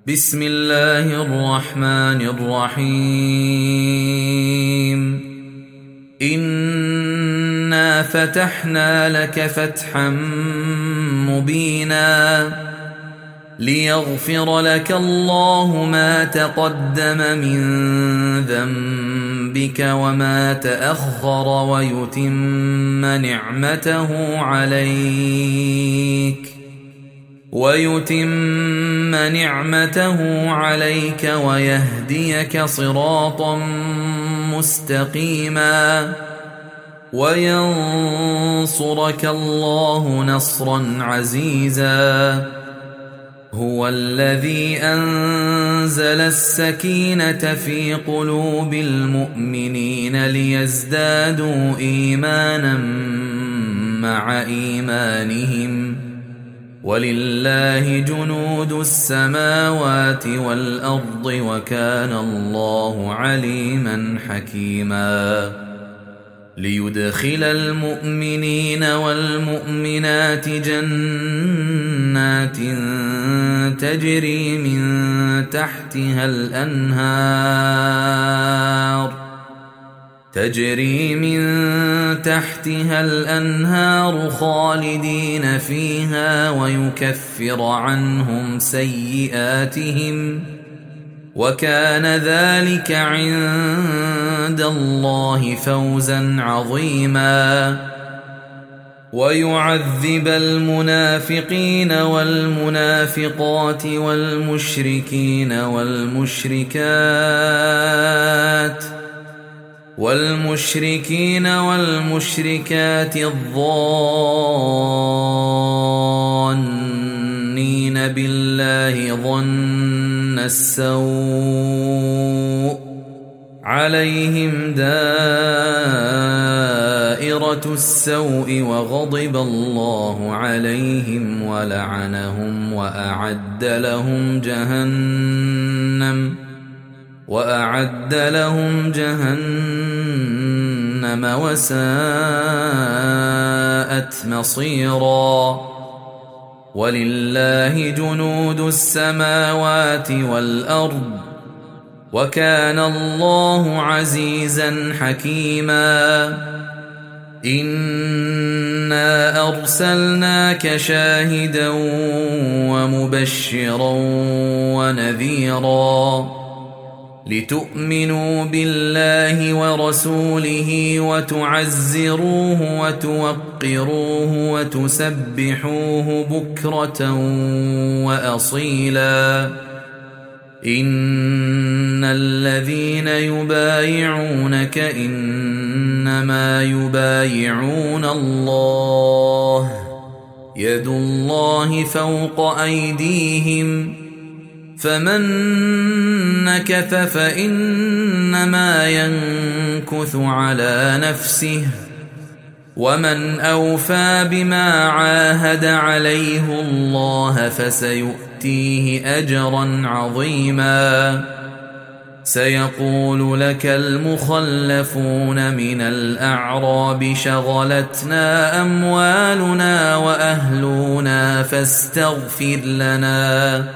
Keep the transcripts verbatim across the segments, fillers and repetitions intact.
بسم الله الرحمن الرحيم إنا فتحنا لك فتحا مبينا ليغفر لك الله ما تقدم من ذنبك وما تأخر ويتم نعمته عليك ويتم نعمته عليك ويهديك صراطا مستقيما وينصرك الله نصرا عزيزا هو الذي أنزل السكينة في قلوب المؤمنين ليزدادوا إيمانا مع إيمانهم ولله جنود السماوات والأرض وكان الله عليما حكيما ليدخل المؤمنين والمؤمنات جنات تجري من تحتها الأنهار تجري من تحتها الأنهار خالدين فيها ويكفر عنهم سيئاتهم وكان ذلك عند الله فوزا عظيما ويعذب المنافقين والمنافقات والمشركين والمشركات والمشركين والمشركات الظانين بالله ظن السوء عليهم دائرة السوء وغضب الله عليهم ولعنهم وأعد لهم جهنم وأعد لهم جهنم وساءت مصيرا ولله جنود السماوات والأرض وكان الله عزيزا حكيما إنا أرسلناك شاهدا ومبشرا ونذيرا لتؤمنوا بالله ورسوله وتعزروه وتوقروه وتسبحوه بكرة وأصيلا إن الذين يبايعونك إنما يبايعون الله يد الله فوق أيديهم فمن نكث فإنما ينكث على نفسه ومن أوفى بما عاهد عليه الله فسيؤتيه أجرا عظيما سيقول لك المخلفون من الأعراب شغلتنا أموالنا وأهلنا فاستغفر لنا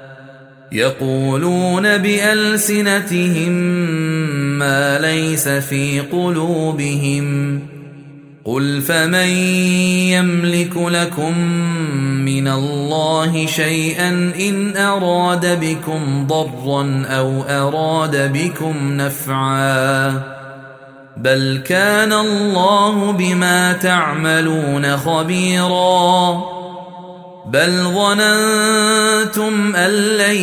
يقولون بألسنتهم ما ليس في قلوبهم قل فمن يملك لكم من الله شيئا إن أراد بكم ضرا أو أراد بكم نفعا بل كان الله بما تعملون خبيرا بل ظننتم أن لن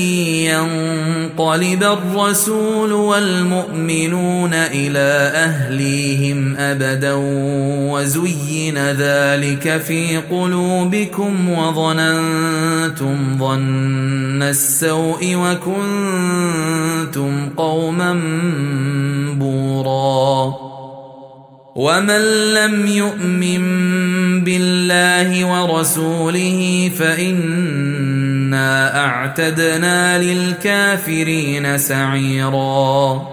ينقلب الرسول والمؤمنون إلى أهليهم أبدا وزين ذلك في قلوبكم وظننتم ظن السوء وكنتم قوما بورا ومن لم يؤمن بالله ورسوله فإنا أعتدنا للكافرين سعيرا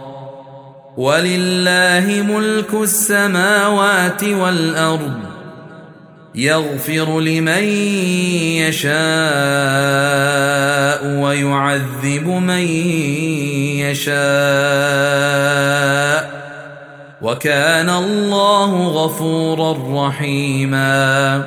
ولله ملك السماوات والأرض يغفر لمن يشاء ويعذب من يشاء وكان الله غفورا رحيما.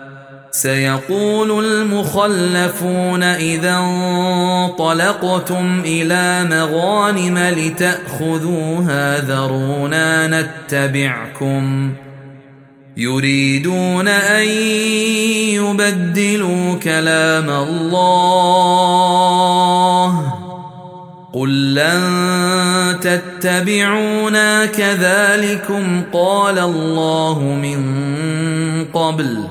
سيقول المخلفون إذا انطلقتم إلى مغانم لتأخذوها ذرونا نتبعكم يريدون أن يبدلوا كلام الله قل لن تتبعونا كذلكم قال الله من قبل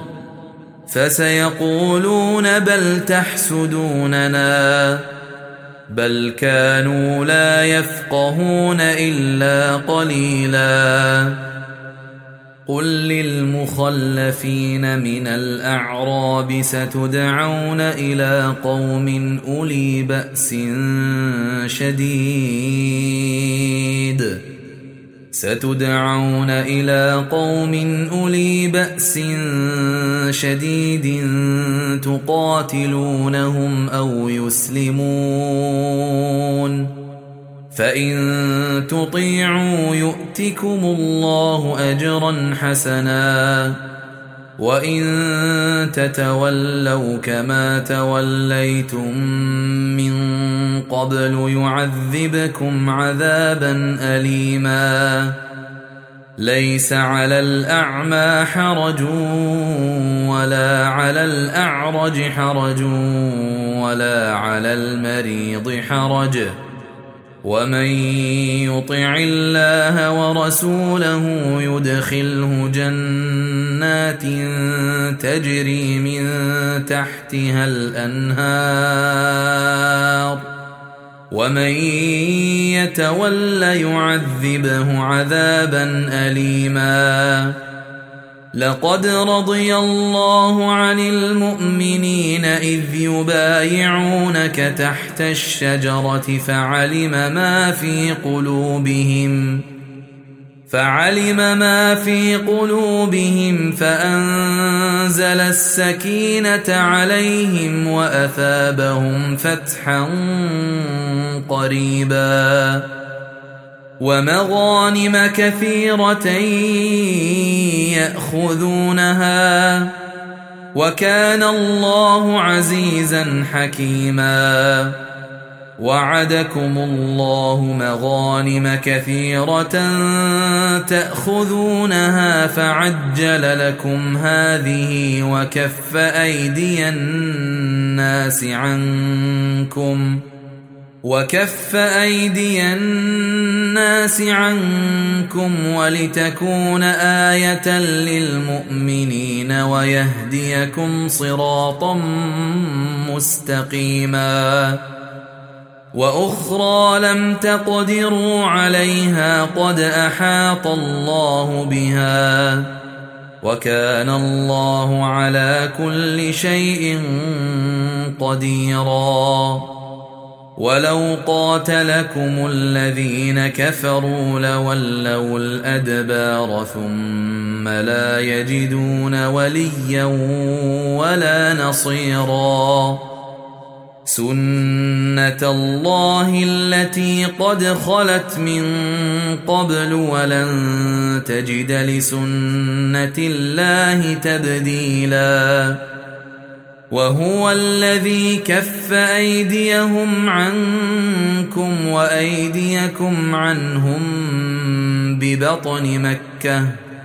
فسيقولون بل تحسدوننا بل كانوا لا يفقهون إلا قليلا. قل للمخلفين من الأعراب ستدعون إلى قوم أولي بأس شديد ستدعون إلى قوم أولي بأس شديد تقاتلونهم أو يسلمون فإن تطيعوا يؤتكم الله أجرا حسنا وإن تتولوا كما توليتم من قبل يعذبكم عذابا أليما. ليس على الأعمى حرج ولا على الأعرج حرج ولا على المريض حرج ومن يطع الله ورسوله يدخله جنات تجري من تحتها الأنهار ومن يتول يعذبه عذابا أليما. لقد رضي الله عن المؤمنين إذ يبايعونك تحت الشجرة فعلم ما في قلوبهم فعلم ما في قلوبهم فأنزل السكينة عليهم وأثابهم فتحا قريبا ومغانم كثيرة يأخذونها وكان الله عزيزا حكيما. وعدكم الله مغانم كثيرة تأخذونها فعجل لكم هذه وكف أيدي الناس عنكم وكف أيدي الناس عنكم ولتكون آية للمؤمنين ويهديكم صراطا مستقيما. وأخرى لم تقدروا عليها قد أحاط الله بها وكان الله على كل شيء قديرا. ولو قاتلكم الذين كفروا لولوا الأدبار ثم لا يجدون وليا ولا نصيرا. سنة الله التي قد خلت من قبل ولن تجد لسنة الله تبديلا. وهو الذي كف أيديهم عنكم وأيديكم عنهم ببطن مكة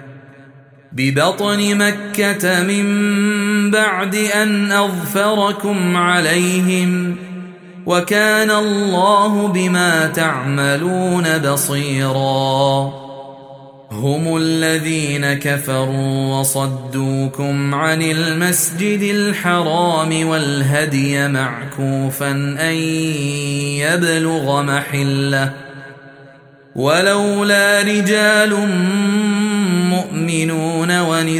ببطن مكة من بعد أن أظفركم عليهم وكان الله بما تعملون بصيرا. هم الذين كفروا وصدوكم عن المسجد الحرام والهدي معكوفا أن يبلغ محله ولولا رجال مؤمنون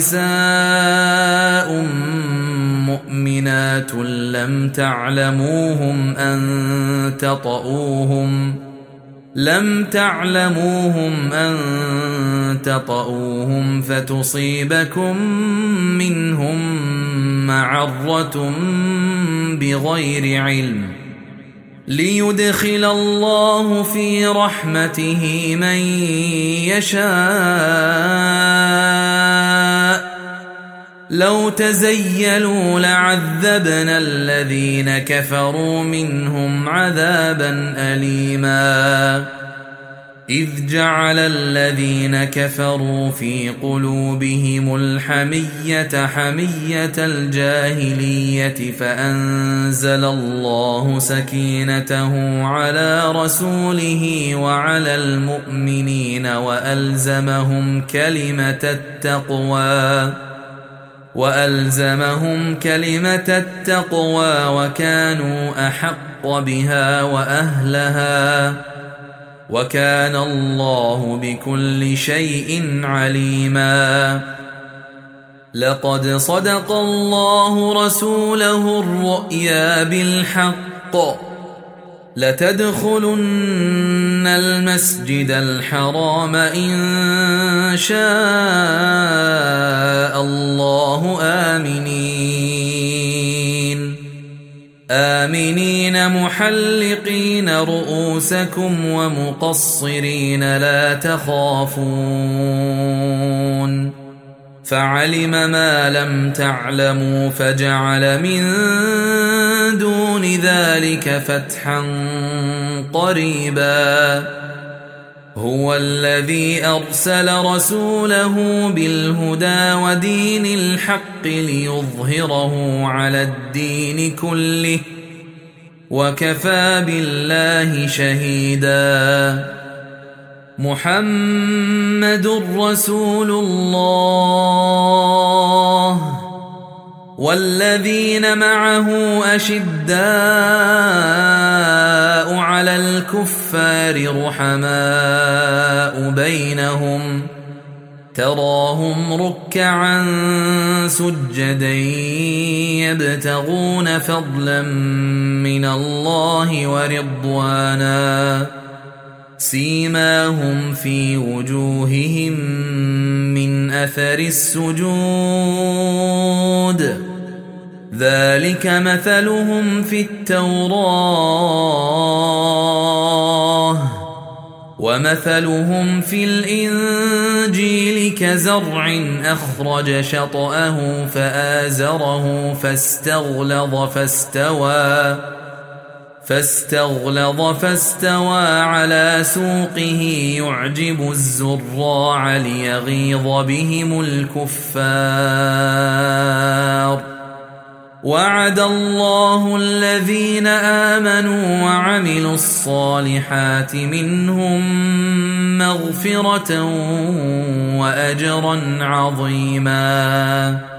ونساء مؤمنات لم تعلموهم أن تطؤوهم لم تعلموهم أن تطؤوهم فتصيبكم منهم معرة بغير علم ليدخل الله في رحمته من يشاء لو تزيلوا لعذبنا الذين كفروا منهم عذابا أليما إذ جعل الذين كفروا في قلوبهم الحمية حمية الجاهلية فأنزل الله سكينته على رسوله وعلى المؤمنين وألزمهم كلمة التقوى وألزمهم كلمة التقوى وكانوا أحق بها وأهلها وكان الله بكل شيء عليما لقد صدق الله رسوله الرؤيا بالحق لتدخلن المسجد الحرام إن شاء الله آمنين آمنين محلقين رؤوسكم ومقصرين لا تخافون فعلم ما لم تعلموا فجعل من دون ذلك فتحا قريبا هو الذي أرسل رسوله بالهدى ودين الحق ليظهره على الدين كله وكفى بالله شهيدا محمد رسول الله والذين معه أشداء على الكفار رحماء بينهم تراهم ركعا سجدا يبتغون فضلا من الله ورضوانا سيماهم في وجوههم من أثر السجود ذلك مثلهم في التوراة ومثلهم في الإنجيل كزرع أخرج شطأه فآزره فاستغلظ فاستوى فاستغلظ فاستوى على سوقه يعجب الزراع ليغيظ بهم الكفار وعد الله الذين آمنوا وعملوا الصالحات منهم مغفرة وأجرا عظيما.